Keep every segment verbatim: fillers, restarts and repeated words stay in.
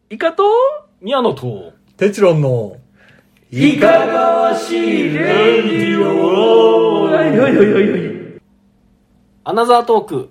イカと宮野とテチロンのいかがわしいレディオ。はいはいはいはいはい。 アナザートーク。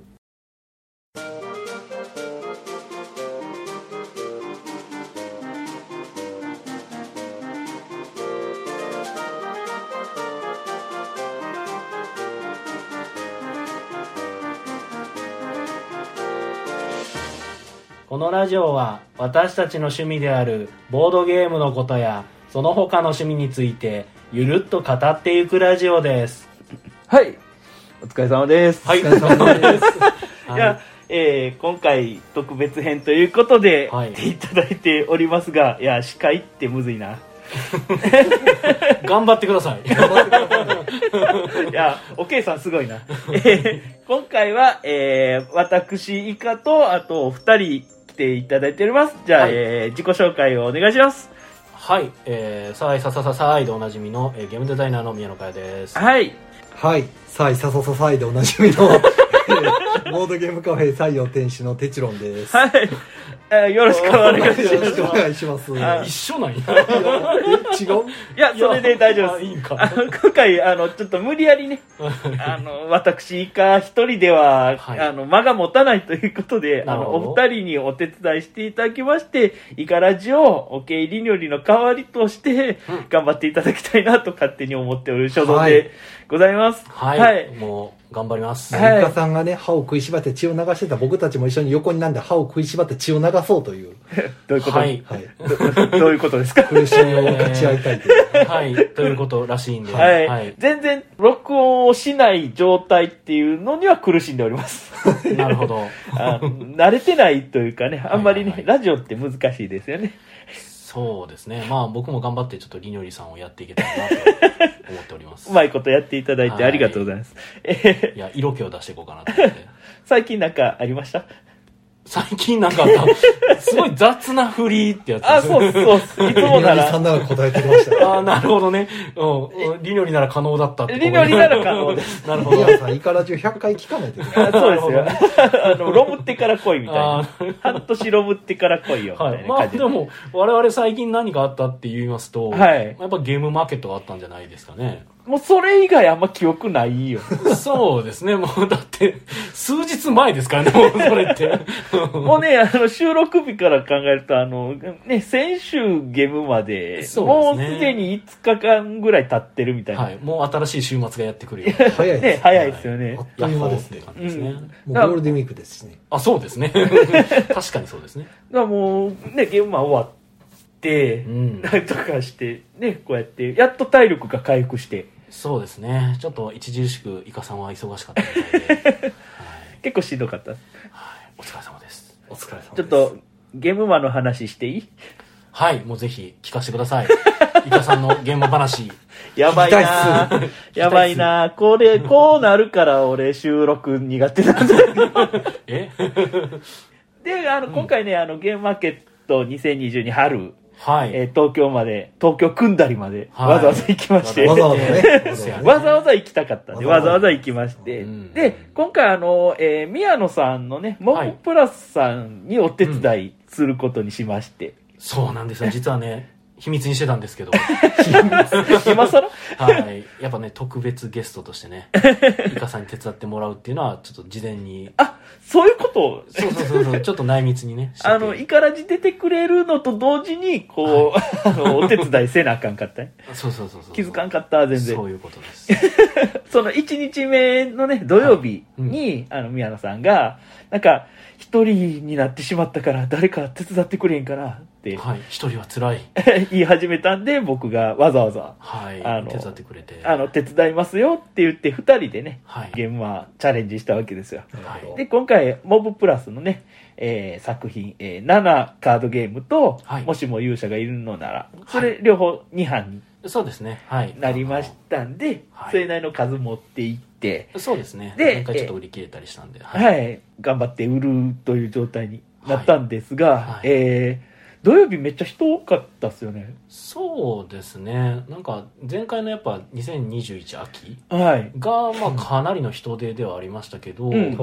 このラジオは私たちの趣味であるボードゲームのことやその他の趣味についてゆるっと語っていくラジオです。 はい、お疲れ様です。 はい、お疲れ様です。 いや、えー、今回特別編ということで、 はい、 来ていただいておりますが、いや司会ってむずいな。 頑張ってください。 いや、おけいさんすごいな。えー、今回は、えー、私イカとあとふたり来ていただいております。じゃあ、はい、えー、自己紹介をお願いします。 はい、えー、さいささささいでおなじみの、えー、ゲームデザイナーの宮野佳代です。 はいはい、さいささささいでおなじみのボードゲームカフェ西洋店主のテチロンです。 はい、えー、よろしくお願いします。 よろしくお願いします。 一緒なんや。 え、違う？ いや、それで大丈夫です。 いいんか。 あの今回あのちょっと無理やりね、あの私イカ一人では、はい、あの間が持たないということで、あのお二人にお手伝いしていただきまして、イカラジオおけいりにょりの代わりとして頑張っていただきたいなと勝手に思っておる所存でございます。 はい、はいはい、もう頑張ります。 イカさんがね、歯を食いしばって血を流してた僕たちも一緒に横になんで歯を食いしばって血を流そうというどういうこと、 はいはい、ど, どういうことですか？ 苦しみを分かち合いたいという、 えー、はいということらしいんで、 はいはい、全然録音をしない状態っていうのには苦しんでおります。 なるほど。 あ慣れてないというかね、あんまりね、はいはいはい、ラジオって難しいですよね。 そうですね。まあ僕も頑張ってちょっとりにょりさんをやっていけたらなと思っております。 うまいことやっていただいてありがとうございます。はい、 いや、色気を出していこうかなと思って。 最近なんかありました？ 最近なんかあった。すごい雑なフリーってやつです。 あ、そうそうそう。いつもなら。 りにょりさんなら答えてきました。 あ、なるほどね。うん。りにょりなら可能だったって。 りにょりなら可能です。 なるほど。 いやさん、イカラジオひゃっかい聞かないといけない。 そうですよ。あの、ロムってから来いみたいな。半年ロムってから来いよみたいな感じで。はい、まあでも、 我々最近何かあったって言いますと、 はい。 やっぱゲームマーケットがあったんじゃないですかね。 もうそれ以外あんま記憶ないよ。 そうですね。もうだって数日前ですからね。もうそれってもうね、あの収録日から考えるとあのね、先週ゲームまで、そうですね、もうすでにいつかかんぐらい経ってるみたいな。 はい。もう新しい週末がやってくるよ。 早いですね。 早いですよね。 あっという間ですね。 感じですね。うん、 もうゴールデンウィークですしね。 あ、そうですね。確かにそうですね。 だからもうね、ゲームマン終わって、うん、なんとかしてね、こうやってやっと体力が回復して。 そうですね。ちょっと著しくイカさんは忙しかったみたいで、はい、 結構しんどかった。はい、 お疲れ様です。 お疲れ様です。 ちょっとゲームマンの話していい？ はい、もうぜひ聞かせてください。イカさんのゲーム話。 やばいなやばいなこれ、こうなるから俺収録苦手なんだ。 えで、あの、今回ね、あの、ゲームマーケットにせんにじゅうに春、 はい、 えー、東京まで、東京組んだりまで、はい、わざわざ行きまして。 わざわざね。 わざわざ行きたかったんで、わざわざ行きまして。うん、で、今回あの、えー、宮野さんのね、モブプラスさんにお手伝いすることにしまして。うん、 そうなんですよ。実はね、秘密にしてたんですけど。 今更はい。やっぱね、特別ゲストとしてね、イカさんに手伝ってもらうっていうのは、ちょっと事前に。 あ、そういうことそうそうそうそう、ちょっと内密にね。 あの、イカラジ出てくれるのと同時に、こう、はい、あの、お手伝いせなあかんかったね。 そうそうそうそう。 気づかんかった、全然。 そういうことです。 そのいちにちめのね、土曜日に、はい、うん、あの、宮野さんが、なんか、一人になってしまったから、誰か手伝ってくれへんかなって。 はい、一人は辛い。 言い始めたんで、僕がわざわざ、 はい、 あの、 手伝ってくれて。 あの、手伝いますよって言って、二人でね、 はい、 ゲームはチャレンジしたわけですよ。 はい、 で、今回、モブプラスのね、えー、作品、えー、ななカードゲームと、はい、もしも勇者がいるのなら、それ両方に班に。 そうですね。はい。 なりましたんで、はい、それなりの数持っていって、 そうですね。 で、 今回ちょっと売り切れたりしたんで、 はい、はい。頑張って売るという状態になったんですが、はいはい、えー、土曜日めっちゃ人多かったっすよね。 そうですね。なんか前回のやっぱにせんにじゅういち秋が、 まあかなりの人出ではありましたけど、 うん、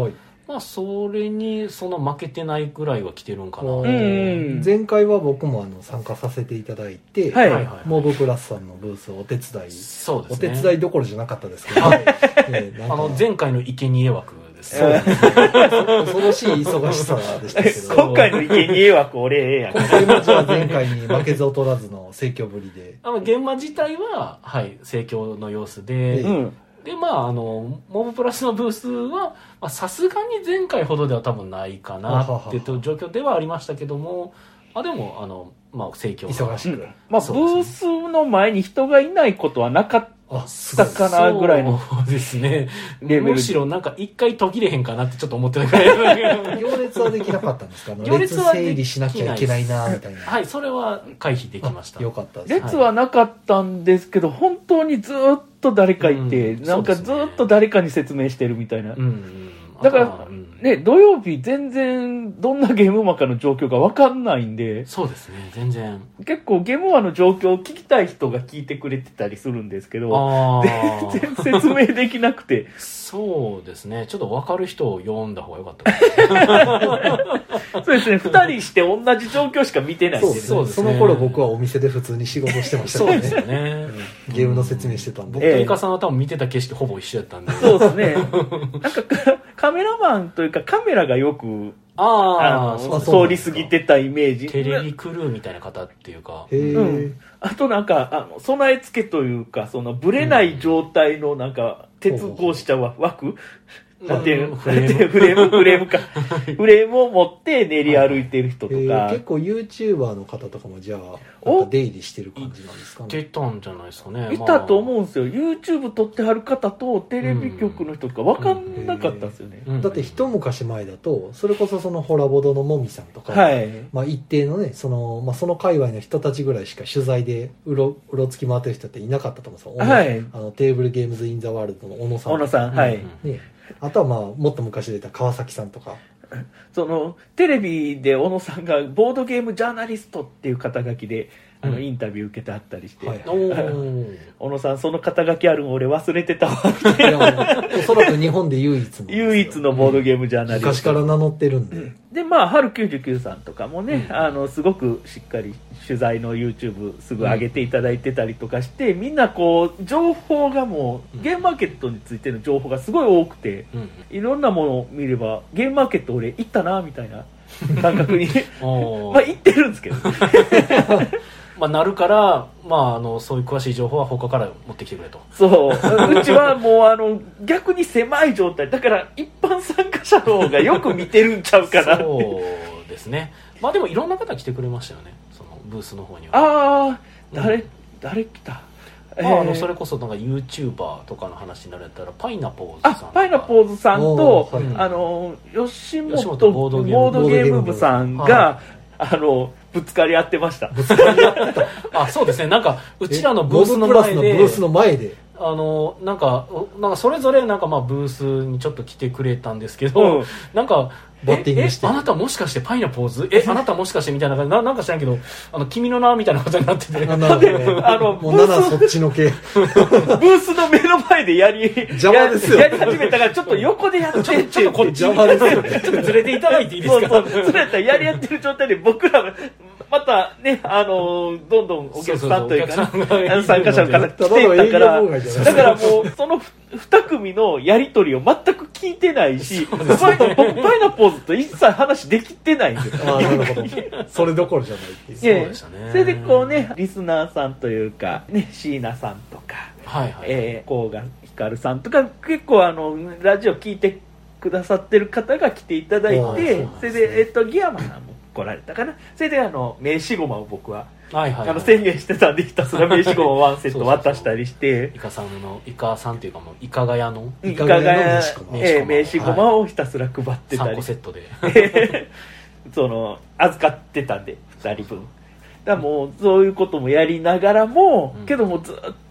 まあそれにその負けてないぐらいは来てるんかな、 うんうん前回は僕もあの参加させていただいて、 はいはいはいモブプラスさんのブースをお手伝い、 そうですねお手伝いどころじゃなかったですけど、 はいねなんかあの前回の生贄枠ですそうですね恐ろしい忙しさでしたけど今回の生贄枠俺ええやん。 今回もじゃあ前回に負けず劣らずの盛況ぶりであの現場自体ははい盛況の様子で、 うん。 でまああのモブプラスのブースはさすがに前回ほどでは多分ないかなっていう状況ではありましたけども、あでもあのまあ盛況忙しく、 うんまあ、ブそうですねースの前に人がいないことはなかっあすごいたかなぐらいのそうですねレベルむしろなんか一回途切れへんかなってちょっと思ってたぐらい行列はできなかったんですか？あの行列はでき列整理しなきゃいけないなみたいな。 はいそれは回避できましたあよかったです。 列はなかったんですけど、本当にずっと誰かいて、 うんなんかずっと誰かに説明してるみたいな。 うんうんだからあとはうんね、土曜日全然どんなゲームマかの状況が分かんないんで、 そうですね全然結構ゲームマの状況を聞きたい人が聞いてくれてたりするんですけど、 あ全然説明できなくて。 そうですねちょっと分かる人を読んだ方がよかったかそうですね、二人して同じ状況しか見てないんでね。 そうですね。 そうですねその頃僕はお店で普通に仕事してましたからそうですよね。 ねゲームの説明してたん僕で。 とイカさんは多分見てた景色ほぼ一緒やったんでそうですね。なんかカカメラマンというかカメラがよくああのあそうそう通り過ぎてたイメージ。 テレビクルーみたいな方っていうかへえ、 うんあとなんかあの備え付けというかそのブレない状態のなんか鉄格子ちゃうわ枠なんていううんフレームフレームフレームかフレームを持って練り歩いてる人とへかえ結構 YouTuber の方とかもじゃあなんか出入りしてる感じなんですかね。 出たんじゃないですかねいたと思う、 うんですよ。YouTube 撮ってはる方とテレビ局の人とか分かんなかったんですよね。 うんだって一昔前だとそれこそそのホラボドのもみさんとか、 はい。 まあ、一定のねその、まあ、その界隈の人たちぐらいしか取材でうろうろつき回ってる人っていなかったと思うんですよ。 はいあのテーブルゲームズ・イン・ザ・ワールドの小野さん小野さん、はい。 うんね、あとはまあもっと昔で言った川崎さんとかそのテレビで小野さんがボードゲームジャーナリストっていう肩書きであのうんインタビュー受けてあったりして、 はいおー小野さんその肩書きあるの俺忘れてたわいやもうおそらく日本で唯一のですよ唯一のボードゲームジャーナリスト、 昔から名乗ってるんで、 でまあ春きゅうじゅうきゅうさんとかもね、 うんあのすごくしっかり取材の YouTube すぐ上げていただいてたりとかして、みんなこう情報がもうゲームマーケットについての情報がすごい多くて、 うんいろんなものを見ればゲームマーケット俺行ったなみたいな感覚におーまあ行ってるんですけどまあなるからまああのそういう詳しい情報は他から持ってきてくれとそううちはもうあの逆に狭い状態だから一般参加者の方がよく見てるんちゃうかなってそうですねまあでもいろんな方来てくれましたよねそのブースの方にはああ誰、 うん誰来たまあ、あえーのそれこそなんか YouTuber とかの話になれたらパイナポーズさんあとかパイナポーズさんとおーはいあの吉本吉本ボードゲームボードゲーム部さんが、 はあのぶつかり合ってましたあそうですねなんかうちらのえブースのモブプラス前でのブースの前であのなんかなんかそれぞれなんかまあブースにちょっと来てくれたんですけど、 うんなんかバッティングしてええあなたもしかしてパイナポーズえあなたもしかしてみたいな感じななんか知らんけどあの君の名みたいなことになっててあなるほどあのもうななそっちの系ブースの目の前でやり邪魔ですよややり始めたからちょっと横でやってってちょっとこっち邪魔ですよねちょっとずれていただいていいですかそうそうそれやったらやり合ってる状態で僕らがまたねあのどんどんお客さんというかねそうそうそうお客さんがあの参加者の方来てただの営業いったから妨害じゃないだからもうその二組のやり取りを全く聞いてないしパイ僕パイナポーズと一切話できてないんですよああなるほどそれどころじゃないっていういやそうでしたねそれでこうねリスナーさんというかね椎名さんとかはいはい、 えー、甲賀ひかるさんとか結構あのラジオ聞いてくださってる方が来ていただいああてそうそれで、えっとギアマさんも来られたかなそれであの名刺ゴマを僕は、 はいはいはい、 あの宣言してたんでひたすら名刺ゴマをワンセット渡したりしてイカさんのイカさんっていうかもうイカガヤのいいかがやのかがや名刺ゴマえー名刺ゴマをひたすら配ってたさんりこセットでその預かってたんでふたりぶんだからもうそういうこともやりながらも、 うんけどもずっと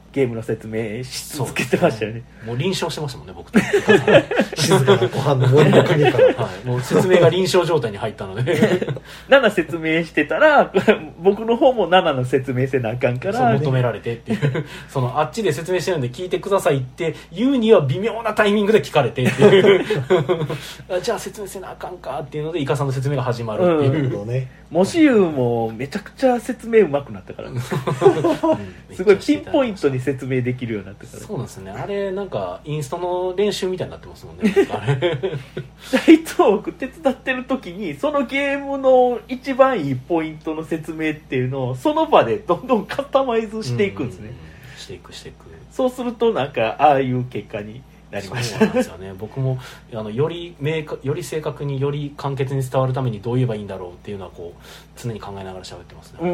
ゲームの説明し続けてましたよね。 もう臨床してましたもんね僕と静かなご飯の森の国から、 はい、もう説明が臨床状態に入ったのでなな説明してたら僕の方もななの説明せなあかんから、 そう求められてっていうそのあっちで説明してるんで聞いてくださいって言うには微妙なタイミングで聞かれてっていうじゃあ説明せなあかんかっていうのでイカさんの説明が始まるっていう、 うんね、 もしゆうもめちゃくちゃ説明うまくなったから、ねうん、すごいピンポイントに説明できるようになってから。 そうなんですね。あれなんかインストの練習みたいになってますもんねいつも僕手伝ってる時にそのゲームの一番いいポイントの説明っていうのをその場でどんどんカスタマイズしていくんですね、 うん、していくしていく。 そうするとなんかああいう結果になりました。 そうなんですよね。僕もあのより明確より正確により簡潔に伝わるためにどう言えばいいんだろうっていうのはこう常に考えながら喋ってますね。 うん、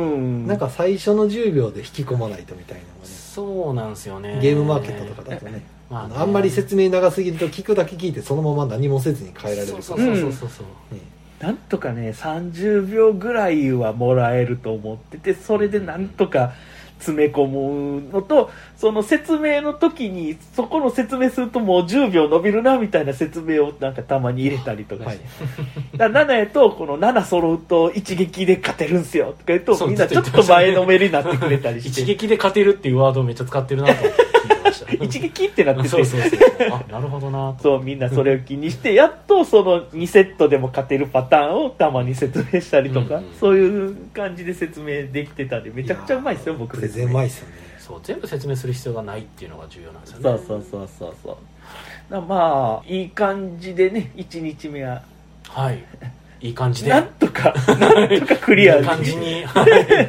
なんか最初のじゅうびょうで引き込まないとみたいなのがね。 そうなんですよね。 ゲームマーケットとかだとね。まあね、あんまり説明長すぎると聞くだけ聞いてそのまま何もせずに変えられるから。 そうそうそうそうそう、 うんね、なんとかねさんじゅうびょうぐらいはもらえると思ってて、それでなんとか詰め込むのと、その説明の時にそこの説明するともうじゅうびょう伸びるなみたいな説明をなんかたまに入れたりとかして、はい、だななやとこのなな揃うと一撃で勝てるんすよとか言うとみんなちょっと前のめりになってくれたりして一撃で勝てるっていうワードをめっちゃ使ってるなと思って聞いてました一撃ってなっててそうそうそうあなるほどなと。 そうみんなそれを気にしてやっとそのにセットでも勝てるパターンをたまに説明したりとか、うんうん、そういう感じで説明できてたんでめちゃくちゃうまいですよ僕説明。 うまいですよね。 そう全部説明する必要がないっていうのが重要なんですよね。 そうそうそうそうそうだまあいい感じでねいちにちめははいいい感じでなんとかなんとかクリアいい感じに、はい、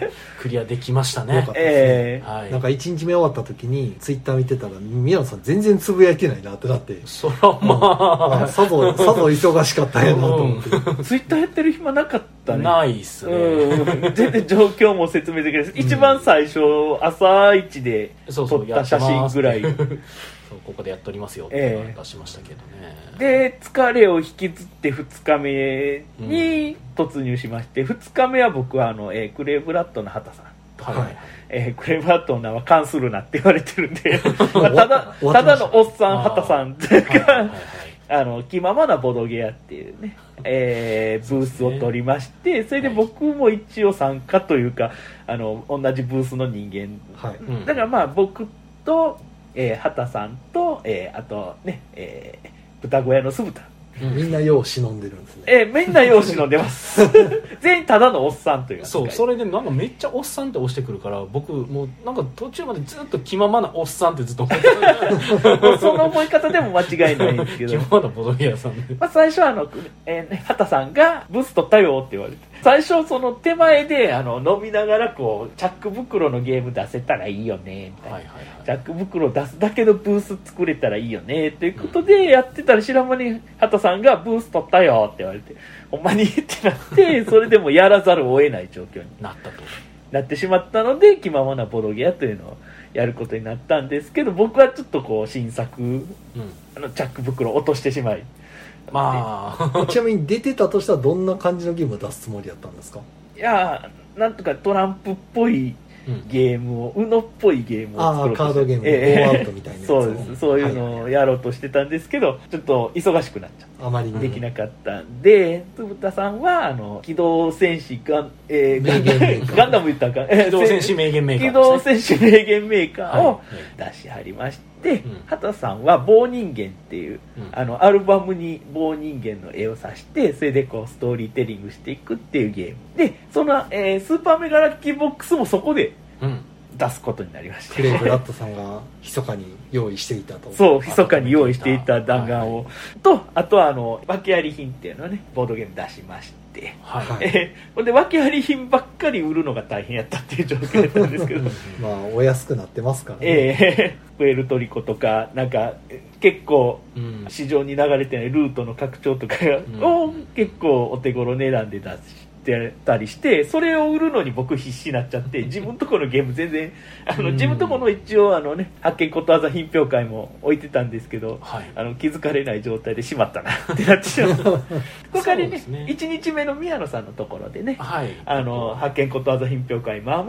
クリアできましたね。 よかったですね、 えーはい、なんかいちにちめ終わった時にツイッター見てたら宮野さん全然つぶやいてないなってなって、 そらまあさぞさぞ忙しかったんやなと思って、 うん、ツイッターやってる暇なかったね。 ないっすね、 うん、全然状況も説明できないです、うん、一番最初朝一で撮った写真ぐらいそうここでやっておりますよっていうのを出しましたけどね、 えー、で疲れを引きずってふつかめに突入しまして、うん、ふつかめは僕はあの、えー、クレイブラッドの畑さんとか、はいえー、クレイブラッドの名は関するなって言われてるんでまあ、ただただのおっさん畑さんというかあの気ままなボドゲ屋っていうね、えー、ブースを取りまして、それで僕も一応参加というかあの同じブースの人間、はい、だからまあ僕とえー、畑さんと、えー、あとね、えー、豚小屋の酢豚、 うん、みんなよう忍んでるんですね。 えー、みんなよう忍んでます全員ただのおっさんというそうそれでなんかめっちゃおっさんって押してくるから僕もうなんか途中までずっと気ままなおっさんってずっと思ってたその思い方でも間違いないんですけど気ままなボドゲ屋さんで、 まあ、最初はあの、えーね、畑さんがブース取ったよって言われて、最初その手前であの飲みながらこうチャック袋のゲーム出せたらいいよねみたいな、はいはいはい、チャック袋出すだけのブース作れたらいいよねということでやってたら知らん間に畑さんがブース取ったよって言われて、ほんまにってなってそれでもやらざるを得ない状況になったとなってしまったので気ままなボドゲ屋というのをやることになったんですけど、僕はちょっとこう新作、うん、あのチャック袋を落としてしまい、 まあちなみに出てたとしたらどんな感じのゲームを出すつもりだったんですか？ いやなんとかトランプっぽいゲームを、うん、ウノっぽいゲームを作ろうとして、 あカードゲーム、えー、ゴーアウトみたいなやつそうですそういうのをやろうとしてたんですけど、はいはい、ちょっと忙しくなっちゃってあまりできなかったんで、つぶたさんはあの機動戦士ガン、えー、ガンダムガンダム言ったか、 機動戦士名言メーカー、ね、 機動戦士名言メーカーを出しはりまして、はいはい、畑さんは棒人間っていう、うん、あのアルバムに棒人間の絵を挿して、それでこうストーリーテリングしていくっていうゲームで、その、えー、スーパーメガラッキーボックスもそこで、うん出すことになりました。 クレイブラッドさんが密かに用意していたとそう密かに用意していた弾丸を、はい、とあとはあの訳あり品っていうのをねボードゲーム出しまして、はいえー、ほんで訳あり品ばっかり売るのが大変やったっていう状況だったんですけどまあお安くなってますからね、 えー、プエルトリコとかなんか結構市場に流れてないルートの拡張とかを結構お手頃値段で出してたりして、それを売るのに僕必死になっちゃって自分とこのゲーム全然あの自分とこの一応あのね発見ことわざ品評会も置いてたんですけど、はい、あの気づかれない状態でしまったなってなってしまう他にねいちにちめの宮野さんのところでね、はい、あの発見ことわざ品評会まあまあ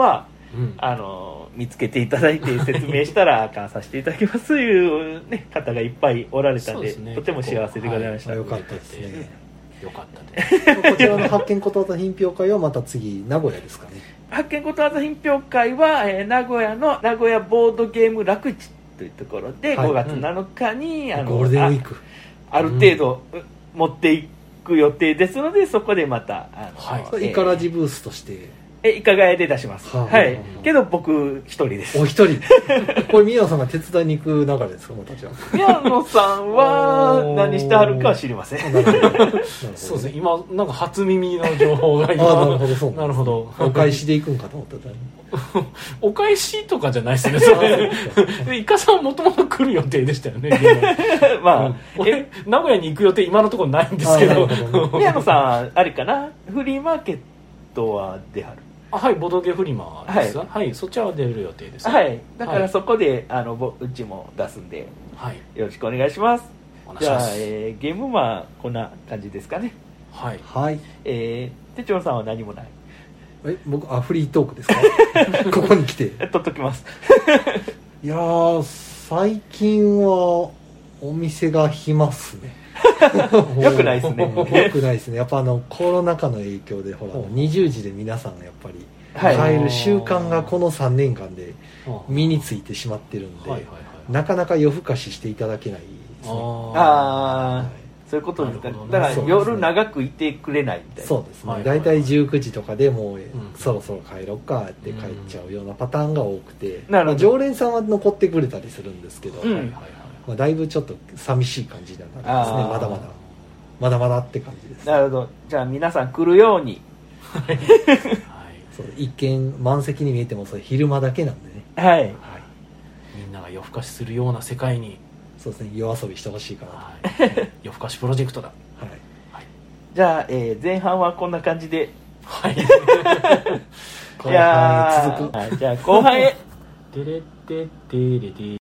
うん、 あの見つけていただいて説明したら関させていただきますという、ね、方がいっぱいおられたん で, で、ね、とても幸せでございました。 はい、よかったですね。 よかったですこちらの発見ことわざ品評会はまた次名古屋ですかね。 発見ことわざ品評会は、えー、名古屋の名古屋ボードゲーム楽市というところで、はい、ごがつなのかに、うん、あのゴールデンウィークあ, ある程度、うん、持っていく予定ですので、そこでまたあの、 はい、イカラジブースとしてえイカガヤで出します、はあ、はい、けど僕一人です。 お一人これ宮野さんが手伝いに行く流れですか？私は宮野さんは何してはるかは知りません。 そうですね、今なんか初耳の情報が今あなるほどそうなるほどお返しで行くんかと思ってたお返しとかじゃないですねそれイカさんもともと来る予定でしたよねまあえ名古屋に行く予定今のところないんですけど宮野さんあれかな、フリーマーケットは出はる？ あはい、ボドゲフリマですか、はい、はい、そっちは出る予定です、 はい、だからそこで、はい、あのうちも出すんで、はい、よろしくお願いします。じゃあ、えー、ゲームマンこんな感じですかね。 はい、 はい、 えー、手帳さんは何もない？ え僕あフリートークですかここに来て取っときますいやー最近はお店が暇っすねよくないですねよくないですね。やっぱあのコロナ禍の影響でほらにじゅうじで皆さんやっぱり帰る習慣がこのさんねんかんで身についてしまってるんで、なかなか夜更かししていただけないですね。 ああそういうことですか、ね、だから夜長くいてくれないみたいな。 そうですね、だいたいじゅうくじとかでもう、うん、そろそろ帰ろうかって帰っちゃうようなパターンが多くて、うんまあ、常連さんは残ってくれたりするんですけど、うんはいはいはいまあ、だいぶちょっと寂しい感じになるんですね。まだまだまだまだって感じです。 なるほど。じゃあ皆さん来るようにはい、そう一見満席に見えてもそれ昼間だけなんでね、 はい、はい、 みんなが夜更かしするような世界にそうですね夜遊びしてほしいかなと、はい、夜更かしプロジェクトだ、はいはい、じゃあ、えー、前半はこんな感じではい後半へ続く、 はい、じゃあ後半へテレテテレテ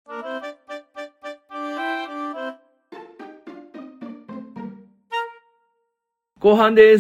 後半です。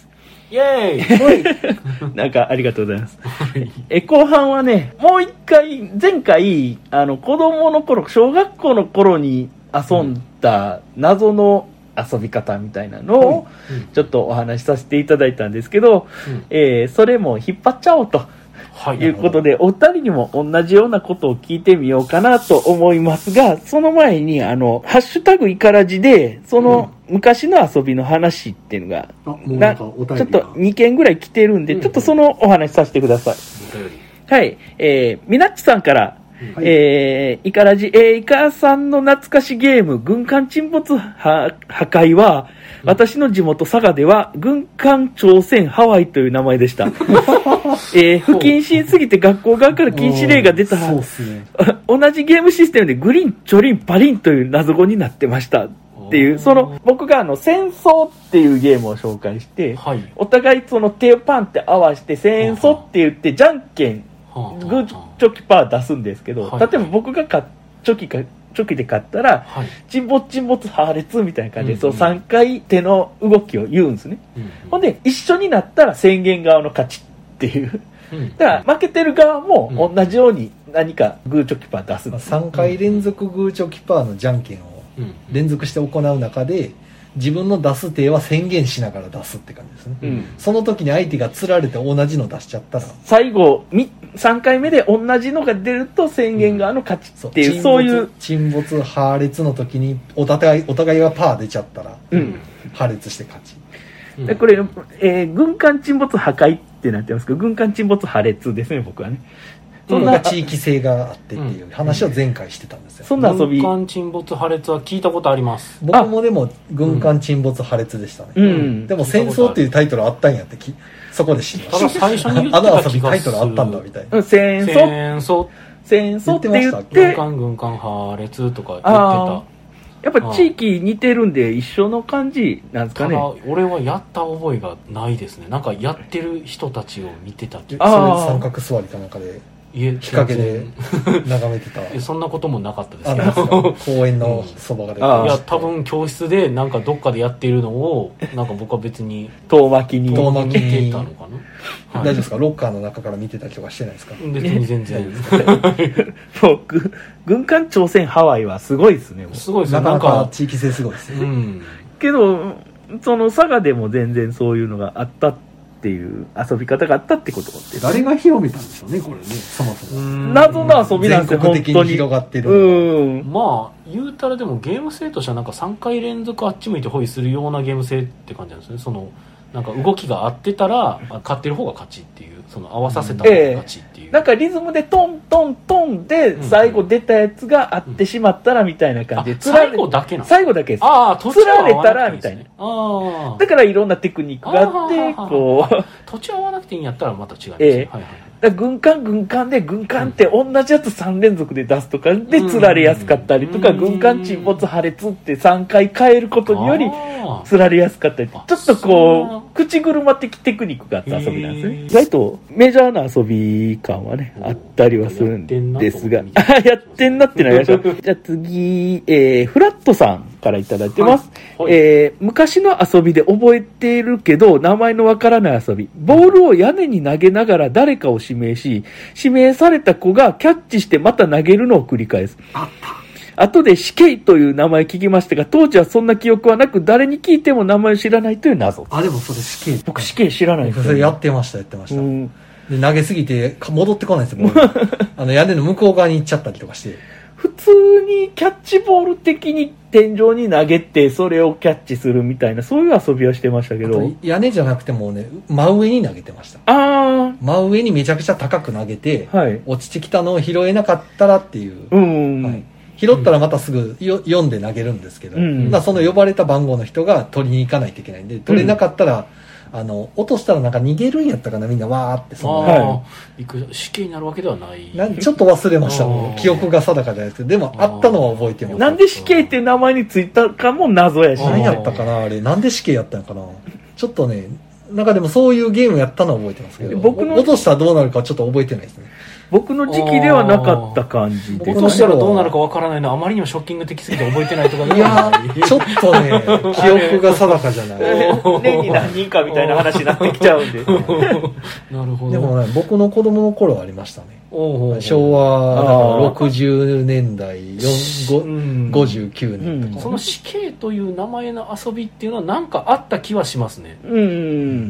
イエーイなんかありがとうございますえ後半はね、もう一回前回あの子供の頃小学校の頃に遊んだ謎の遊び方みたいなのをちょっとお話しさせていただいたんですけど、うんえー、それも引っ張っちゃおうとはい、いうことでお二人にも同じようなことを聞いてみようかなと思いますが、その前にあのハッシュタグイカラジでその昔の遊びの話っていうのが、うん、なちょっとにけんぐらい来てるんで、うん、ちょっとそのお話させてください。うん、はい、えー、みなっちさんから、はい、えー、イカラジ、えー、イカさんの懐かしゲーム軍艦沈没破壊は私の地元佐賀では軍艦朝鮮ハワイという名前でした、えー、不謹慎すぎて学校側から禁止令が出たそうす、ね、 同じゲームシステムでグリーンチョリンパリンという謎語になってましたっていう、その僕があの戦争っていうゲームを紹介して、はい、お互いその手をパンって合わせて戦争って言ってじゃんけんグーチョキパー出すんですけど、はい、例えば僕がチョキかチョキで勝ったら、はい、沈没沈没破裂みたいな感じで、うんうん、そのさんかい手の動きを言うんですね、うんうん、ほんで一緒になったら宣言側の勝ちっていう、うん、だから負けてる側も同じように何かグーチョキパー出す、うん、 さんかい連続グーチョキパーのじゃんけんを連続して行う中で自分の出す手は宣言しながら出すって感じですね、うん、その時に相手が釣られて同じの出しちゃったら最後さんかいめで同じのが出ると宣言側の勝ちっていう、うん、そういう沈没破裂の時にお互いお互いがパー出ちゃったら、うん、破裂して勝ち、 うん、でこれ、えー、軍艦沈没破壊ってなってますけど軍艦沈没破裂ですね僕はね。 そんな地域性があってっていう話を前回してたんですよ、 そんな遊び軍艦沈没破裂は聞いたことあります。 僕もでも軍艦沈没破裂でしたね、うん、でも戦争っていうタイトルあったんやってきそこで知りました。 最初に言ってた気がする。 あの遊びタイトルあったんだみたいな。 戦争戦争戦争って言って軍艦軍艦破裂とか言ってた。 やっぱ地域似てるんで一緒の感じなんですかね。 ただ俺はやった覚えがないですね。なんかやってる人たちを見てた気が。それ三角座りかなんかで日陰で眺めてたそんなこともなかったですけど公園のそばが出て、 うん、いや多分教室でなんかどっかでやっているのをなんか僕は別に遠巻きに遠巻きに見てたのかな、 はい、大丈夫ですか？ロッカーの中から見てたりとかしてないですか？ 別に全然僕軍艦朝鮮ハワイはすごいですね。 すごいですね。 なかなか地域性すごいですね、うん、 けどその佐賀でも全然そういうのがあったっていう遊び方があったってことです。 誰が広めたんでしょうねこれね。そもそも謎の遊びなんですよ。 全国的に広がってる。 うん、 まあ言うたらでもゲーム性としてはなんかさんかい連続あっち向いてホイするようなゲーム性って感じなんですね。そのなんか動きが合ってたら勝ってる方が勝ちっていう、その合わさせた方が勝ちっていう、 ええ、なんかリズムでトントントンで最後出たやつが合ってしまったらみたいな感じで、 うん、最後だけなの？ 最後だけです。 ああ、途中釣られたらみたいな。 あだからいろんなテクニックがあってこう途中合わなくていいんやったらまた違います、 ええ、 はいはい、 だ軍艦軍艦で軍艦って同じやつさん連続で出すとかで釣られやすかったりとか、軍艦沈没破裂ってさんかい変えることにより釣られやすかったり、ちょっとこう口車的テクニックがあった遊びなんですね。意外とメジャーな遊び感はねあったりはするんですが、やってんなってなりましたじゃあ次、えー、フラットさんからいただいてます、はいはい、えー、昔の遊びで覚えているけど名前のわからない遊び。ボールを屋根に投げながら誰かを指名し、指名された子がキャッチしてまた投げるのを繰り返す。あった後で死刑という名前聞きましたが、当時はそんな記憶はなく、誰に聞いても名前を知らないという謎。 あ、でもそれ死刑。 僕死刑知らないです、ね、 それやってましたやってました、うん、で投げすぎて戻ってこないですよあの屋根の向こう側に行っちゃったりとかして、 普通にキャッチボール的に天井に投げてそれをキャッチするみたいな、そういう遊びはしてましたけど、 屋根じゃなくてもね、真上に投げてました。 あ真上にめちゃくちゃ高く投げて、はい、落ちてきたのを拾えなかったらっていう、 うんうん、 はい、拾ったらまたすぐよ読んで投げるんですけど、うんうん、だその呼ばれた番号の人が取りに行かないといけないんで、取れなかったら、うん、あの落としたらなんか逃げるんやったかな、みんなわーってその、 はい、死刑になるわけではない。 なんちょっと忘れましたもん、記憶が定かじゃないですけど、でもあったのは覚えてます。 なんで死刑っていう名前についたかも謎やし、 何やったかなあれ、なんで死刑やったのかな、ちょっとね、なんかでもそういうゲームやったのは覚えてますけど、僕の落としたらどうなるかはちょっと覚えてないですね。 僕の時期ではなかった感じで、 落としたらどうなるかわからないのはあまりにもショッキング的すぎて覚えてないとか、 いやちょっとね記憶が定かじゃない年に何人かみたいな話になってきちゃうんでなるほど。 でもね、僕の子供の頃はありましたね。昭和だからろくじゅうねんだいごじゅうきゅうねんとか、 うん、その死刑という名前の遊びっていうのはなんかあった気はしますね。 うん、うん、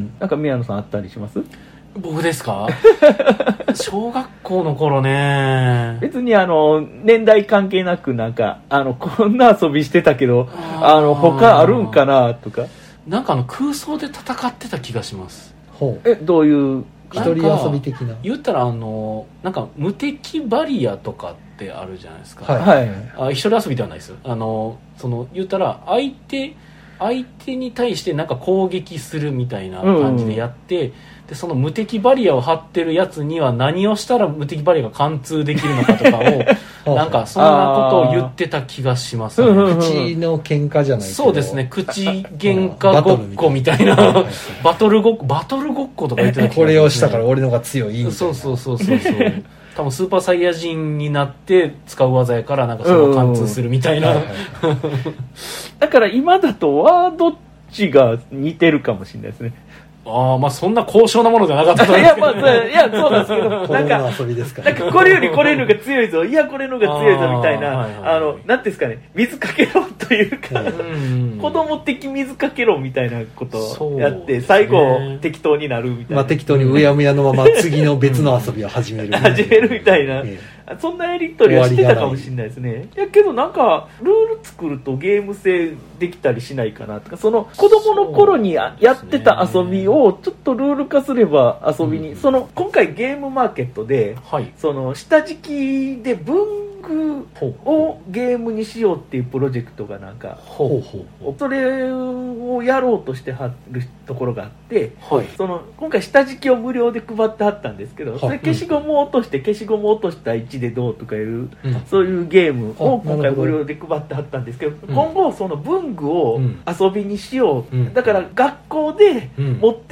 なんか宮野さんあったりします？ 僕ですか小学校の頃ね、 別にあの年代関係なく、なんかあのこんな遊びしてたけどあの他あるんかなとか、 なんかあの空想で戦ってた気がします。 ほう、え、どういう一人遊び的な。 言ったらあのなんか無敵バリアとかってあるじゃないですか。 はい、 あ、一人遊びではないですよ。あのその言ったら相手相手に対してなんか攻撃するみたいな感じでやって、うん、でその無敵バリアを張ってるやつには何をしたら無敵バリアが貫通できるのかとかをなんかそんなことを言ってた気がしますね。 口の喧嘩じゃないけど、 そうですね、口喧嘩ごっこみたいなバトルごっこバトルごっことか言ってた気がしますね。 これをしたから俺のが強いみたいな。 そうそうそうそうそう多分スーパーサイヤ人になって使う技やからなんかそれを貫通するみたいな、うん、 だから今だとはどっちが似てるかもしれないですね。 ああ、まあそんな高尚なものじゃなかったと思いますけど、ね、 いや、まあ、いや、そうなんですけど、なんか、 遊びですから、 なんかこれよりこれのが強いぞ、いや、これのが強いぞ、みたいな、あ、はいはい、あの、なんていうんですかね、水かけろというか、うん、子供的水かけろみたいなことをやって、ね、最後、適当になるみたいな。 まあ適当にうやむやのまま次の別の遊びを始める。 始めるみたいな。ええ、そんなやり取りはしてたかもしれないですね。いやけどなんかルール作るとゲーム性できたりしないかなとか、その子供の頃にやってた遊びをちょっとルール化すれば遊びに、うん、その今回ゲームマーケットで、はい、その下敷きで文具をゲームにしようっていうプロジェクトがなんかほうほうそれをやろうとしてはるところがあって、はい、その今回下敷きを無料で配ってはったんですけど、はい、それ消しゴムを落として消しゴムを落とした位置でどうとかいう、うん、そういうゲームを今回無料で配ってはったんですけど、うん、今後その文具を遊びにしよう、うん、だから学校で持って行って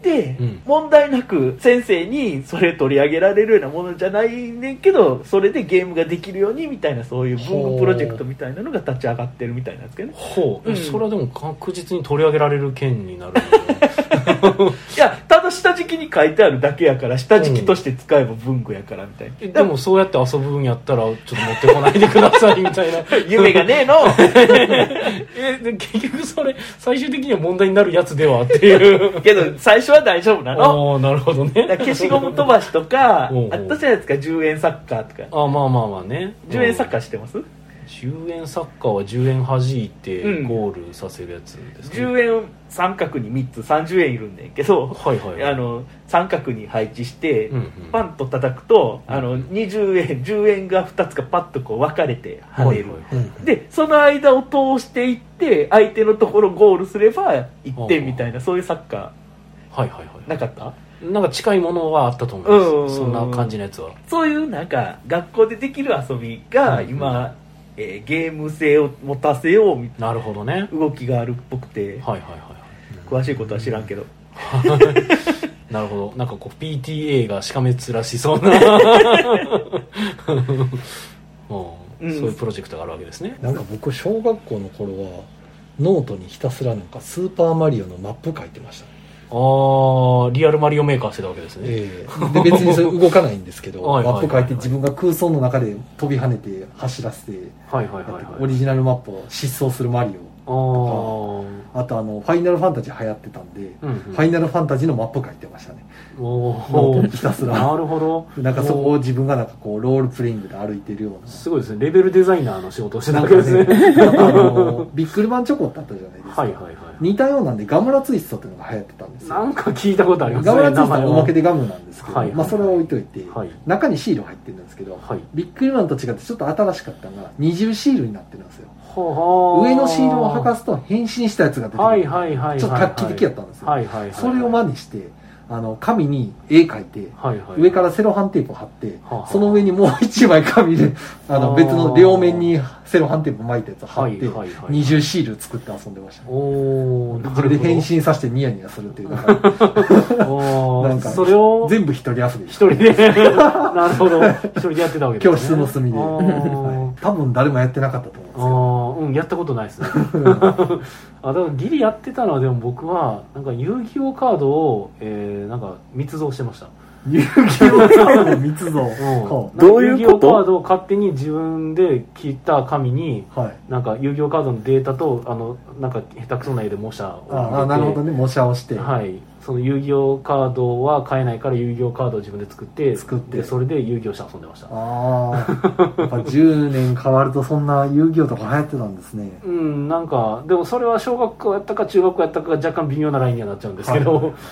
て、うん、問題なく先生にそれ取り上げられるようなものじゃないねんけど、それでゲームができるようにみたいな、そういう文具プロジェクトみたいなのが立ち上がってるみたいなんですけどね。 ほう、うん、それはでも確実に取り上げられる件になるいや、ただ下敷きに書いてあるだけやから、下敷きとして使えば文具やからみたいな、うん、 でもそうやって遊ぶんやったらちょっと持ってこないでくださいみたいな夢がねえのえで結局それ最終的には問題になるやつではっていうけど最初は大丈夫なの。 ああ、なるほどね。 消しゴム飛ばしとかあったじゃないですか、じゅうえんサッカーとか。 あ、まあまあまあね。 じゅうえんサッカー知ってます？ じゅうえんサッカーはじゅうえん弾いてゴールさせるやつですね、 うん、じゅうえん三角にみっつさんじゅうえんいるんだけど、 はいはいはい、 あの三角に配置して、うんうん、パンと叩くとあのにじゅうえんじゅうえんがふたつがパッとこう分かれて跳ねる、はいはいはい、でその間を通していって相手のところゴールすればいってんみたいな、そういうサッカー、 はいはいはい、 なかった？ なんか近いものはあったと思います、うんうん、そんな感じのやつは。 そういうなんか学校でできる遊びが今、うんうん、えー、ゲーム性を持たせようみたいな、 なるほどね、 動きがあるっぽくて、 はいはいはい、 詳しいことは知らんけどなるほど、なんかこう ピーティーエー がしかめ面しそうなうん、そういうプロジェクトがあるわけですね。 なんか僕小学校の頃はノートにひたすらなんかスーパーマリオのマップ書いてましたね。 ああ、リアルマリオメーカーしてたわけですね、 えー、で別にそれ動かないんですけどマップ書いて自分が空想の中で飛び跳ねて走らせて、はいはいはいはい、オリジナルマップを疾走するマリオとか、 あ, あとあのファイナルファンタジー流行ってたんで、うんうん、ファイナルファンタジーのマップ書いてましたね。おひたすらなるほど。 なんかそこを自分がなんかこうロールプレイングで歩いてるような、 すごいですね、レベルデザイナーの仕事をしてたわけですね。 なんかあのビックリマンチョコってあったじゃないですか、 はいはいはい、 似たようなんでガムラツイストっていうのが流行ってたんですよ。 なんか聞いたことありますね。 ガムラツイストはおまけでガムなんですけど、はいはい、まあ、それは置いといて、はい、中にシール入ってるんですけど、はい、ビックリマンと違ってちょっと新しかったのが二重シールになってるんですよ。上のシールを剥がすと変身したやつが出てくる、はいはいはいはい、ちょっと画期的やったんですよ、はいはいはいはい、それを真似してあの紙に絵描いて、はいはい、上からセロハンテープを貼って、ははその上にもう一枚紙であの別の両面にセロハンテープ巻いたやつを貼って、はいはいはい、二重シール作って遊んでました、ね、おそれで変身させてニヤニヤするっていうなんかなんかそれを全部一人遊び一人でなるほど、一人でやってたわけですね。 教室の隅で、はい、多分誰もやってなかったと思うんですよ。 あ、うん、やったことないですねあ、だからギリやってたのはでも僕はなんか遊戯王カードを、えー、なんか密造してました。 遊戯王カード密造、 うん、どういうこと？遊戯王カードを勝手に自分で切った紙に、はい、なんか遊戯王カードのデータとあのなんか下手くそな絵で模写を入れて、ああ、なるほどね、模写をして、 はい、その遊戯王カードは買えないから遊戯王カードを自分で作って作ってでそれで遊戯王して遊んでました。 ああやっぱじゅうねん変わるとそんな遊戯王とか流行ってたんですね。 うん、なんかでもそれは小学校やったか中学校やったかが若干微妙なラインにはなっちゃうんですけど、はいはいはい、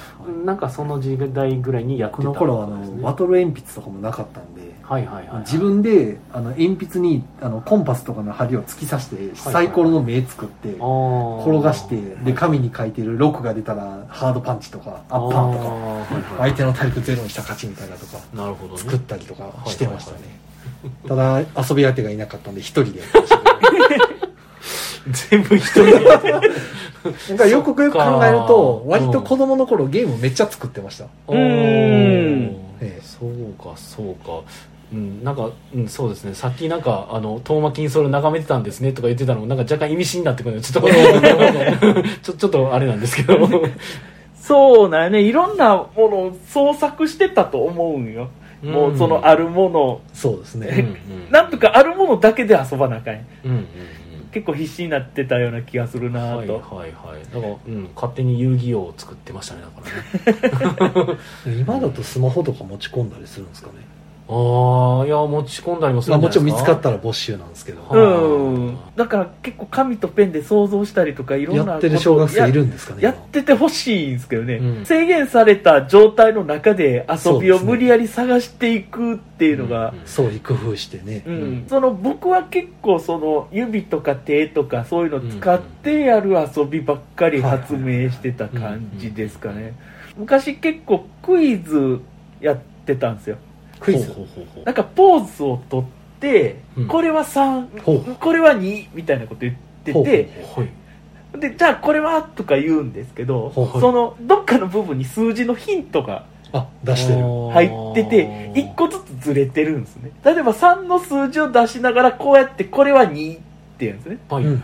なんかその時代ぐらいにやってた、ね、 この頃はあのバトル鉛筆とかもなかったんで、 はいはいはいはい、 自分であの鉛筆にあのコンパスとかの針を突き刺して、はいはい、サイコロの目作って転がしてで紙に書いてるろくが出たらハードパンチとかアッパーとか、はいはい、相手の体力ゼロにした勝ちみたいなとかなるほど、ね、 作ったりとかしてましたね、はいはいはい、ただ遊び相手がいなかったんで一人でやってました全部一人でやってなんかよくよく考えると割と子供の頃ゲームめっちゃ作ってました。 うーん、ええ、そうかそうか、うん、なんか、うん、そうですね、さっきなんかあの遠巻きにそれを眺めてたんですねとか言ってたのもなんか若干意味深になってくるのでちょっとちょちょっとあれなんですけどそうなんやね、いろんなものを創作してたと思うんよ、うん、もうそのあるもの、 そうですねなんとかあるものだけで遊ばなあかん、うんうん、結構必死になってたような気がするなと、はいはいはい、 だから、うん、勝手に遊戯王を作ってましたね、だからね今だとスマホとか持ち込んだりするんですかね。 ああ、いや持ち込んだりもするんじゃないですか、 まあ、もちろん見つかったら没収なんですけど、 うん、だから結構紙とペンで想像したりとかいろんなことやってる小学生いるんですかね。 やっててほしいんですけどね、うん、制限された状態の中で遊びを無理やり探していくっていうのがそういう工夫してね、 うんうん、その僕は結構その指とか手とかそういうのを使ってやる遊びばっかり発明してた感じですかね。昔結構クイズやってたんですよ。クイズなんかポーズを取って、うん、これはさん、これはにみたいなこと言ってて、 でじゃあこれはとか言うんですけど、はい、そのどっかの部分に数字のヒントがあ出してる入ってていっこずつずれてるんですね。例えばさんの数字を出しながらこうやってこれはにって言うんですね。 はいはいはい。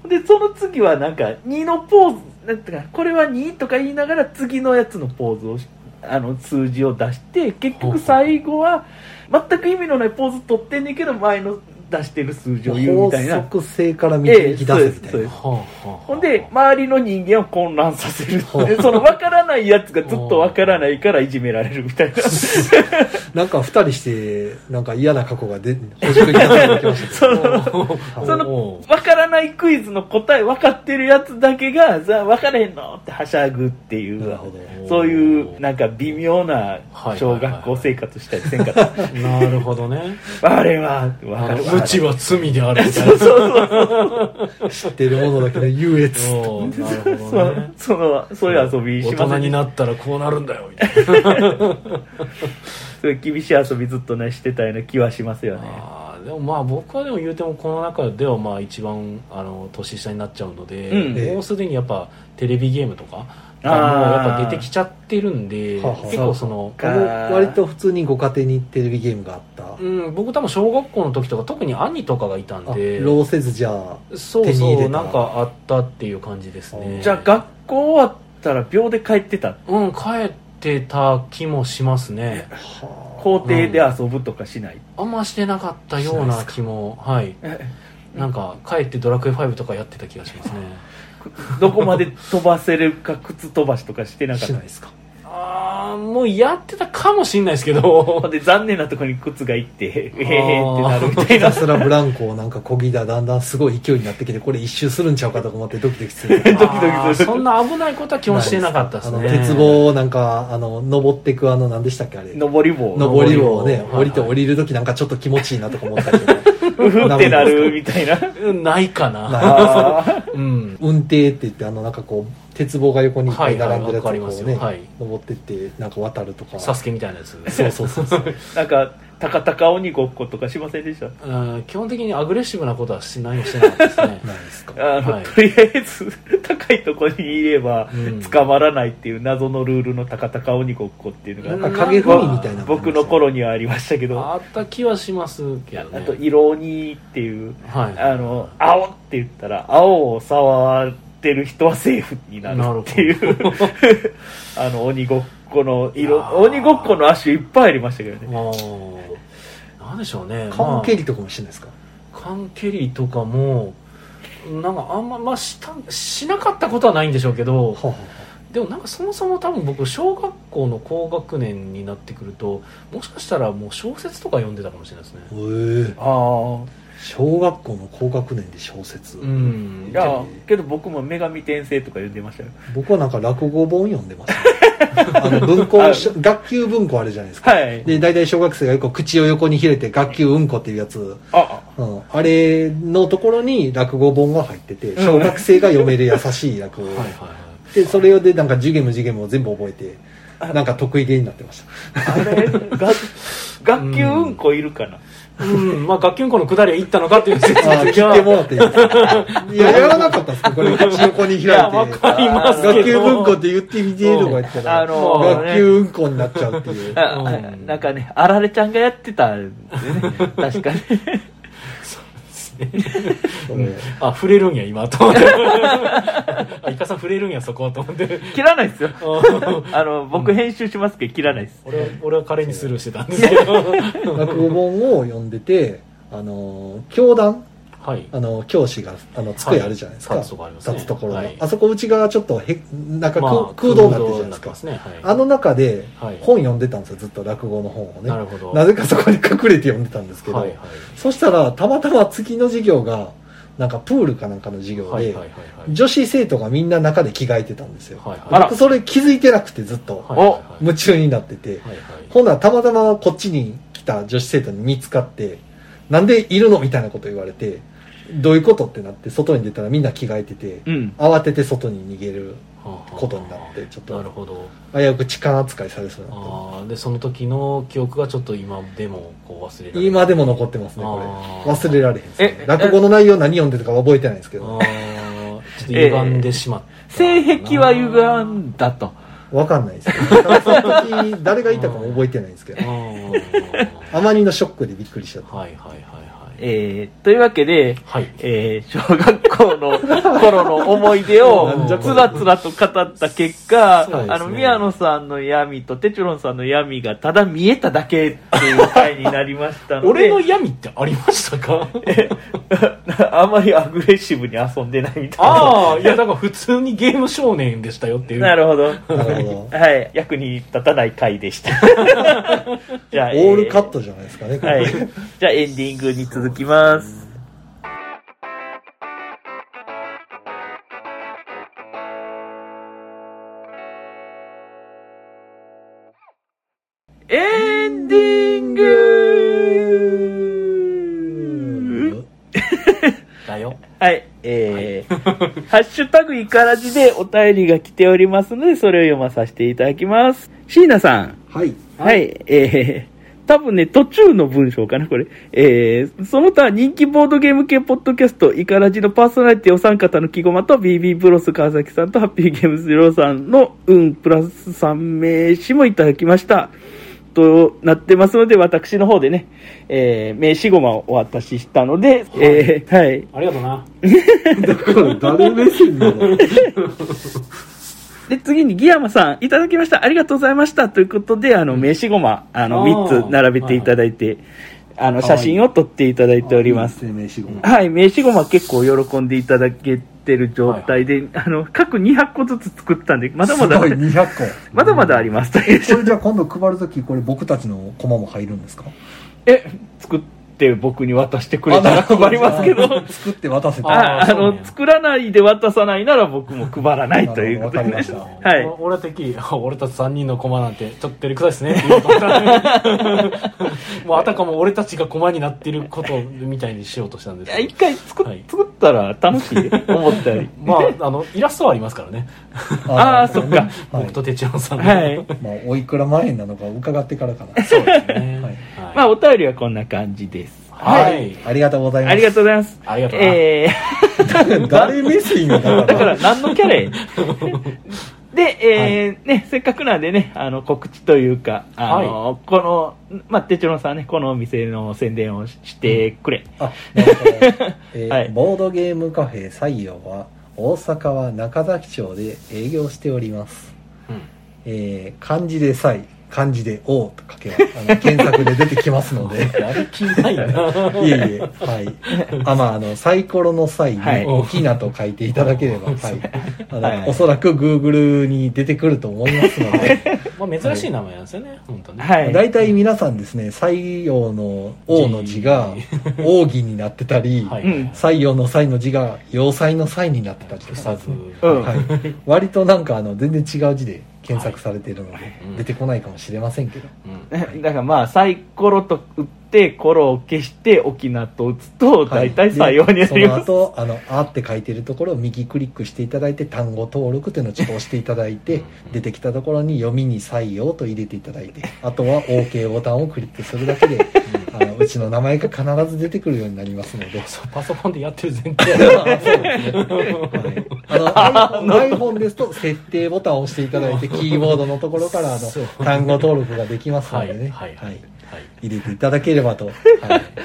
でその次はなんかにのポーズなんていうかこれはにとか言いながら次のやつのポーズをあの数字を出して結局最後は全く意味のないポーズ取ってんねんけど前の出してる数字を言うみたいな。 法則性から導き出せみたいな、ええ、 ほんで周りの人間を混乱させるその分からないやつがずっと分からないからいじめられるみたいななんかふたりしてなんか嫌な過去が出ほじくり出してきましたそのその分からないクイズの答え分かってるやつだけが分からへんのってはしゃぐっていう、そういうなんか微妙な小学校生活したりせんかった、はいはいはい、 なるほどね。 あれは分かるわ無知は罪であるみたいなそうそうそう知ってるものだけで優越なるほどね。 そのそういう遊びしません。 大人になったらこうなるんだよみたいなそういう厳しい遊びずっとねしてたような気はしますよね。 あでもまあ僕はでも言うてもこの中ではまあ一番あの年下になっちゃうので、うん、もうすでにやっぱテレビゲームとかもうやっぱ出てきちゃってるんで、はは結構その割と普通にご家庭にテレビゲームがあった、 うん、僕多分小学校の時とか特に兄とかがいたんで労せずじゃあそうそうなんかあったっていう感じですね。 じゃあ学校終わったら秒で帰ってた。 うん帰ってた気もしますね。 校庭で遊ぶとかしない、 うん、あんましてなかったような気もはいなんか帰ってドラクエファイブとかやってた気がしますねどこまで飛ばせるか靴飛ばしとかしてなかった。 しないですか。 ああもうやってたかもしれないですけどで残念なところに靴がいってええってなるみたいな。 ひたすらブランコをなんか漕ぎだだんだんすごい勢いになってきてこれ一周するんちゃうかと思ってドキドキするドキドキするそんな危ないことは基本してなかったですね。 あの鉄棒をなんかあの登っていくあの何でしたっけあれ登り棒登り棒をね降りて降りる時なんかちょっと気持ちいいなとか思ったけどうふってなるみたいなないかななうん、 運転って言ってあのなんかこう鉄棒が横にいっぱい並んでるやつをこうね、 はい、 登ってってなんか渡るとかサスケみたいなやつそうそうそうそうなんかタカタカ鬼ごっことかしませんでした？ うん基本的にアグレッシブなことはしないしてなかったですねないですか。 あの、はい、とりあえず高いところにいれば捕まらないっていう謎のルールのタカタカ鬼ごっこっていうのがなんか影踏みみたいな僕の頃にはありましたけどあった気はしますけどね。 あと色鬼っていう、 はい、 あの青って言ったら青を触ってる人はセーフになるっていうあの鬼ごっこの色鬼ごっこの足いっぱいありましたけどね。 なんでしょうね。 缶蹴りとかもしてないですか？ 缶蹴りとかもなんかあんま、まあ、したしなかったことはないんでしょうけど、ははでもなんかそもそも多分僕小学校の高学年になってくるともしかしたらもう小説とか読んでたかもしれないですね。 へーああ小学校の高学年で小説、 うん、いやけど僕も女神転生とか読んでましたよ。 僕はなんか落語本読んでました、ね、あの文庫学級文庫あるじゃないですか、はい、で大体小学生がよく口を横に開いて学級うんこっていうやつ あ,、うん、あれのところに落語本が入ってて小学生が読める優しい落語、はいはいはい、でそれでなんかジュゲムジュゲムを全部覚えてなんか得意げになってました。あれ学級うんこいるかな、 うんまあ、学級うんこの下りは行ったのかっていう説明が聞いてもらっていいですか？いややらなかったですかこれ口横に開いて。いやわかりますけど学級うんこって言ってみてとか言ったら、あのーね、学級うんこになっちゃうっていう、 うん、なんかねあられちゃんがやってたんですよね確かにうん、あ触れるんや今と思ってあイカさん触れるんやそこと思って切らないですよあの僕編集しますけど切らないです、 うん、俺は俺は彼にスルーしてたんですけど落語本を読んでてあの教壇、はい、あの教師があの机あるじゃないですか、はい、立つところ、ね、立つところの、はい、あそこ内側ちょっとへなんか、まあ、空洞になってるじゃないですか、すねはい、あの中で本読んでたんですよずっと落語の本をね。なるほど。なぜかそこに隠れて読んでたんですけど、はいはい、そしたらたまたま次の授業がなんかプールかなんかの授業で、はいはいはいはい、女子生徒がみんな中で着替えてたんですよ、はいはい、僕それ気づいてなくてずっと、はいはいはい、夢中になってて、はいはい、ほんならたまたまこっちに来た女子生徒に見つかってなんでいるのみたいなこと言われてどういうことってなって外に出たらみんな着替えてて、うん、慌てて外に逃げることになってちょっと危うく痴漢扱いされそうになった。 あでその時の記憶がちょっと今でもこう忘れられない。 今でも残ってますねこれ忘れられへんです、ね、落語の内容何読んでたか覚えてないんですけどっと歪んでしまった、 えー、性癖は歪んだと分かんないですけど、その時誰がいたかも覚えてないんですけどあまりのショックでびっくりしちゃった。 はいはいはいはい。 えー、というわけで、 はい、 えー、小学校の頃の思い出をつらつらと語った結果、ね、あの宮野さんの闇とテチュロンさんの闇がただ見えただけっていう回になりましたので俺の闇ってありましたかあまりアグレッシブに遊んでないみたいな。 ああ、いやだから普通にゲーム少年でしたよっていう。 なるほど。 なるほど。 はい、役に立たない回でしたじゃあオールカットじゃないですかね、 はい、じゃあエンディングに続きます。エンディングだよ。 はい、えー、ハッシュタグイカラジでお便りが来ておりますので、それを読まさせていただきます。椎名さん。 はい。 はい、えー、多分ね、途中の文章かな、これ。えー、その他、人気ボードゲーム系ポッドキャスト、イカラジのパーソナリティお三方の木駒と ビービー ブロス川崎さんとハッピーゲームズローさんの運プラスさん名詞もいただきました。となってますので、私の方でね、えー、名刺ゴマをお渡ししたので、はい、えー、はい。 ありがとうな。 だから誰目線なので、次にギヤマさん、いただきました。ありがとうございました。ということで、あの、名刺ゴマ、あの、みっつ並べていただいて、あの、写真を撮っていただいております。 名刺ゴマ。 はい、名刺ゴマ結構喜んでいただけてる状態で、はいはい、あの、各にひゃっこずつ作ったんで、まだまだ、 すごいにひゃっこ。 まだまだありますという。 これじゃあ今度配るとき、これ僕たちのコマも入るんですか？ え、作って僕に渡してくれたら配りますけど、 作って渡せたああの作らないで渡さないなら僕も配らないということで、ね、はい。 俺的俺たちさんにんのコマなんてちょっと照れくさいですねもうあたかも俺たちがコマになってることみたいにしようとしたんですけど、 一回 作,、はい、作ったら楽しい思ったりまああのイラストはありますからねああそっか僕とてちろんさんの、 はい、 まあ、おいくら万円なのか伺ってからかなそうですね、はい、 まあお便りはこんな感じです。 はい、ありがとうございます。 ありがとうございます。 ありがとうございます。 えー、誰目線だから。 だから何のキャラやで、えー、はい、ね、せっかくなんでね、あの、告知というか、あの、はい、この、まあ、てちろんさんね、このお店の宣伝をしてくれ。 うん、あ、なるほど。えーはい、ボードゲームカフェ採用は、大阪は中崎町で営業しております。うん、えー、漢字で採、漢字で「王」と書けばあの検索で出てきますのでやる気ないないえいえ、はいあまああのサイコロの際に「沖縄」と書いていただければ、はいあのはい、おそらく Google に出てくると思いますのでまあ珍しい名前なんですよね、はい、本当ね、 はい、大体皆さんですね採用の「王」の字が「奥義」になってたり、はい、採用の際の字が「要塞の際」になってたりとか、うんはい、割となんかあの全然違う字で検索されているので、はい、出てこないかもしれませんけど、 うんはい、だからまあサイコロと打ってコロを消して沖縄と打つと大体採用になります、 はい、その後あの「あ」って書いてるところを右クリックしていただいて単語登録というのをちょっと押していただいて出てきたところに読みに採用と入れていただいてあとは OK ボタンをクリックするだけであのうちの名前が必ず出てくるようになりますのでパソコンでやってる前提そうですね、 はい、あの iPhone ですと設定ボタンを押していただいてキーボードのところからあの単語登録ができますのでね、はいはいはいはい、入れていただければと、はい、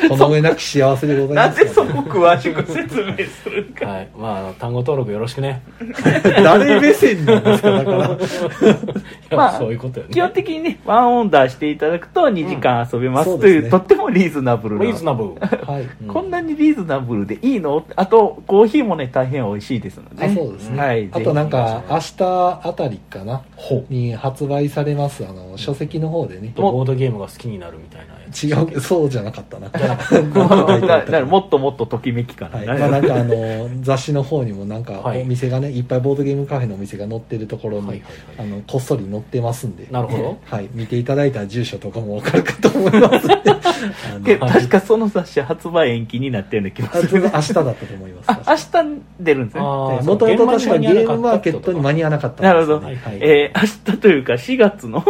この上なき幸せでございますなぜそこ詳しく説明するか、 はいまあ、あの単語登録よろしくね誰目線なんですかだからまあそういうことよね。 基本的にねワンオンダーしていただくとにじかん遊べます、うん、という、ね、とってもリーズナブルなリーズナブル、 はいうん、こんなにリーズナブルでいいのあとコーヒーもね大変美味しいですので、ね、 あそうですね、はい、あとなんか明日あたりかなに発売されますあの書籍の方でねボードゲームが好きになるみたいな違うそうじゃなかったななもっともっとときめきかな、 はいまあ、なんかあの雑誌の方にもなんかお店がね、はい、いっぱいボードゲームカフェのお店が載ってるところに、はいはいはい、あのこっそり載ってますんでなるほど、 はい、見ていただいた住所とかも分かるかと思いますで確かその雑誌発売延期になってるような気がする明日だったと思いますあ明日出るんですねもともと確かゲームマーケットに間に合わなかったんです、ね、 なるほど、はいはいえー、明日というかしがつの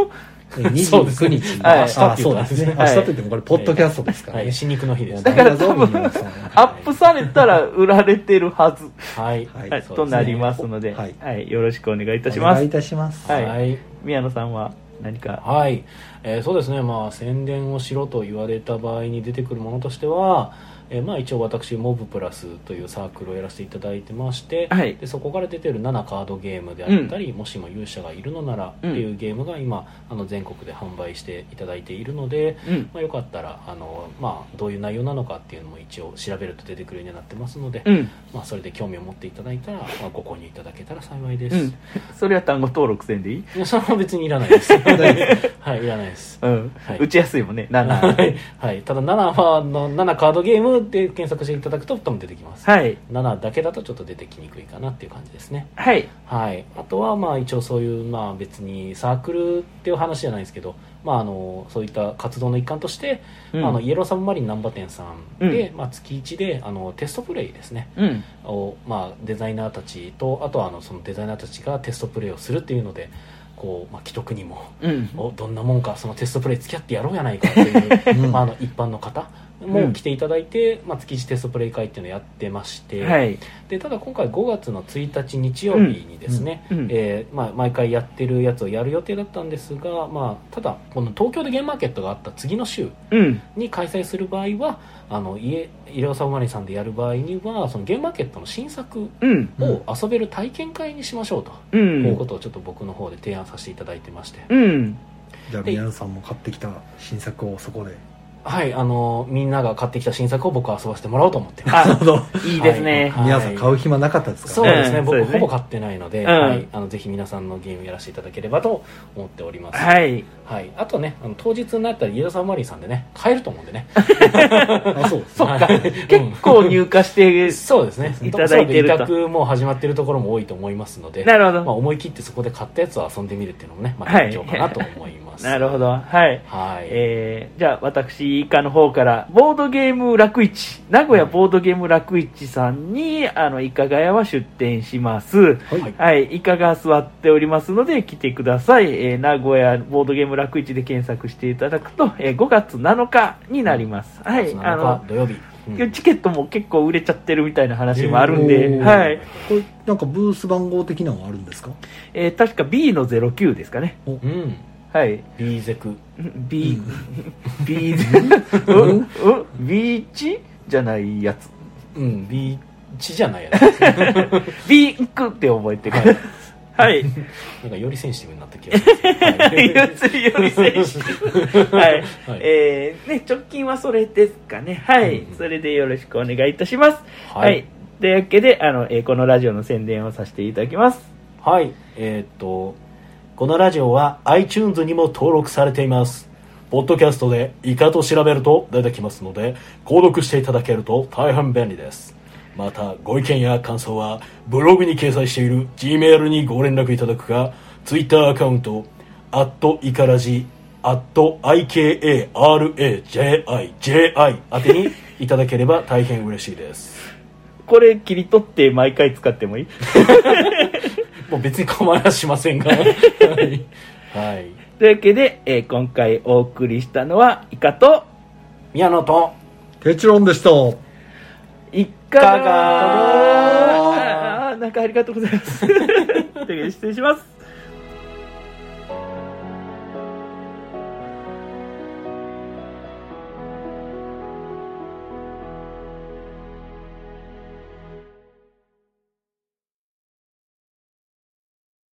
にじゅうくにち、 はい、明日あそうですね、明日といってもこれポッドキャストですからね、 はい、死肉の日です。 だから多分アップされたら売られてるはず、 はい、 はい、となりますので、はい、はい、よろしくお願いいたします。 お願いいたします。 はい、宮野さんは何か。 はい、えー、そうですね、まあ宣伝をしろと言われた場合に出てくるものとしては、えー、まあ一応私モブプラスというサークルをやらせていただいてまして、はい、でそこから出てるななカードゲームであったり、うん、もしも勇者がいるのならっていうゲームが今あの全国で販売していただいているので、うん、まあ、よかったらあの、まあ、どういう内容なのかっていうのも一応調べると出てくるようになってますので、うん、まあ、それで興味を持っていただいたら、まあ、ご購入いただけたら幸いです、うん、 それは単語登録せんでいい？ いや、それは別にいらないですはい、いらないです、 うん、はい、打ちやすいもんねななはい、ただななはのななカードゲームで検索していただくと多分出てきます、はい、ななだけだとちょっと出てきにくいかなっていう感じですね。 はい、 はい、あとはまあ一応そういう、まあ、別にサークルっていう話じゃないですけど、まあ、あのそういった活動の一環として、うん、あのイエローサブマリン難波店さんで、うん、まあ、月いちであのテストプレイですね、うん、を、まあ、デザイナーたちとあとはあのそのデザイナーたちがテストプレイをするっていうのでこう、まあ、既得にも、うん、おどんなもんかそのテストプレイ付き合ってやろうやないかっていう、まあ、あの一般の方も来ていただいて、うん、まあ、月いちテストプレイ会っていうのをやってまして、はい、でただ今回ごがつのついたち日曜日にですね、うんうん、えーまあ、毎回やってるやつをやる予定だったんですが、まあ、ただこの東京でゲームマーケットがあった次の週に開催する場合は、あのイエローサブマリンさんでやる場合にはそのゲームマーケットの新作を遊べる体験会にしましょうと、うん、いうことをちょっと僕の方で提案させていただいてまして、うん、 じゃあ宮野さんも買ってきた新作をそこで。 はい、あのみんなが買ってきた新作を僕は遊ばせてもらおうと思ってます。 なるほど、いいですね。 はい、皆さん買う暇なかったですか？ そうですね、うん、僕ですね、ほぼ買ってないので、うん、はい、あのぜひ皆さんのゲームやらせていただければと思っております。はい、はい、あとね、あの当日になったらイエローサブマリンさんでね買えると思うんでね。 あ、そう、そっか、はい、結構入荷してそうですね、 いただいてると。 委託も始まってるところも多いと思いますので、 なるほど、 まあ、思い切ってそこで買ったやつを遊んでみるっていうのもね、またいいかなと思います。 なるほど、はい、はい、えー、じゃあ私以下の方からボードゲーム楽市、名古屋ボードゲーム楽市さんにあのいかがやは出店します。はい、はい、いかが座っておりますので来てください。えー、名古屋ボードゲーム楽市で検索していただくと、えー、ごがつなのかになります。はい、 あの土曜日。 うん、チケットも結構売れちゃってるみたいな話もあるんで、えー、はい。 これなんかブース番号的なのはあるんですか？ えー、確か ビーのゼロきゅうですかね。 うん。はい。ビーゼク。 ビー、ビーゼク。うん？ビーチじゃないやつ。 うん、ビーチじゃないやつ。 ビークって覚えてください。はい。 なんかよりセンシティブになった気がする。 よりセンシティブ。はい。はい、えー、ね、直近はそれですかね。はい。うん、それでよろしくお願いいたします。はい。はい、というわけで、あの、えー、このラジオの宣伝をさせていただきます。 はい。えー、っと、このラジオは iTunes にも登録されています。ポッドキャストでイカと調べると出てきますので、購読していただけると大変便利です。またご意見や感想はブログに掲載している Gmail にご連絡いただくか Twitter アカウント アット イカラジ アット アイケーエーアールエージェーアイジェーアイ 宛てにいただければ大変嬉しいです。 これ切り取って毎回使ってもいい？ もう別に構いはしませんがはい、 はい、というわけで、えー、今回お送りしたのはイカと宮野と結論でした。 いかがあなんかありがとうございます。というわけで失礼します。